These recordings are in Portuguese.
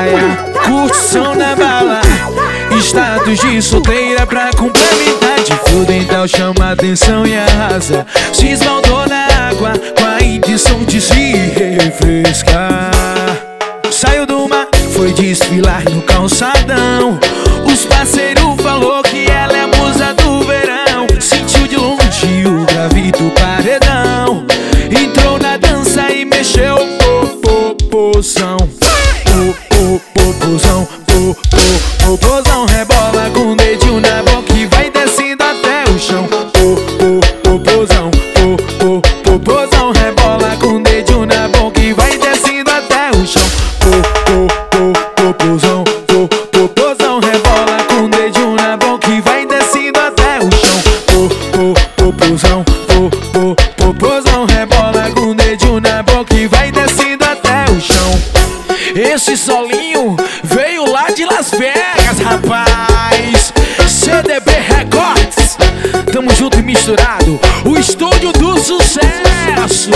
praia, curtição na bala, status de solteira pra complementar de fio dental, chama atenção e arrasa. Se esbaldou na água com a intenção de se refrescar. Saiu do mar, foi desfilar no calçadão. Os parceiros falou que ela é a musa do verão. Sentiu de longe o grave do paredão. Entrou na dança e mexeu o popozão. Popozão, popozão, rebola com o dedinho na boca e vai descendo até o chão. Popozão, popozão, rebola com o dedinho na boca e vai descendo até o chão. Popozão, popozão, rebola com o dedinho na boca e vai descendo até o chão. Popozão, popozão, rebola com o dedinho na boca e vai descendo até o chão. Esse solinho veio lá de Las Vegas, rapaz. CDB Records, tamo junto e misturado, o estúdio do sucesso.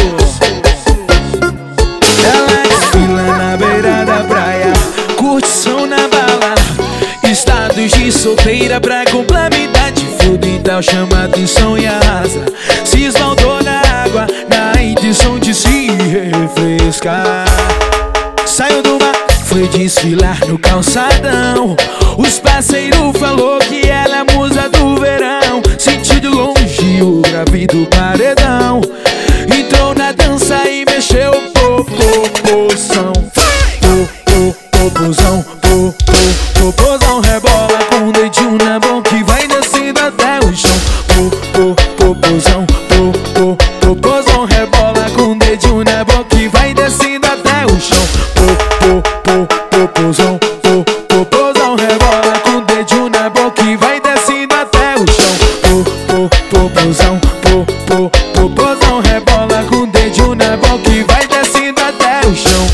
Ela desfila na beira da praia, curtição na bala, status de solteira pra complementar de fio dental, chama atenção e arrasa. Se esbaldou na água na intenção de se refrescar. Saiu do mar, foi desfilar no calçadão. Os parceiros falou que ela é a musa do verão. Sentiu de longe o grave do paredão. Entrou na dança e mexeu o popozão. Popozão, popozão, rebola com o dedinho na boca e vai descendo até o chão. Popozão, popozão, rebola com o dedinho na boca e vai descendo até o chão. Popozão, popozão, rebola com o dedinho na boca e vai descendo até o chão. Popozão, popozão, rebola com o dedinho na boca e vai descendo até o chão.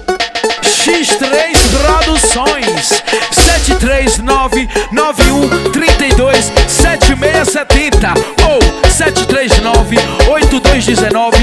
X3 Produções 739-9132-7670 ou 739-8219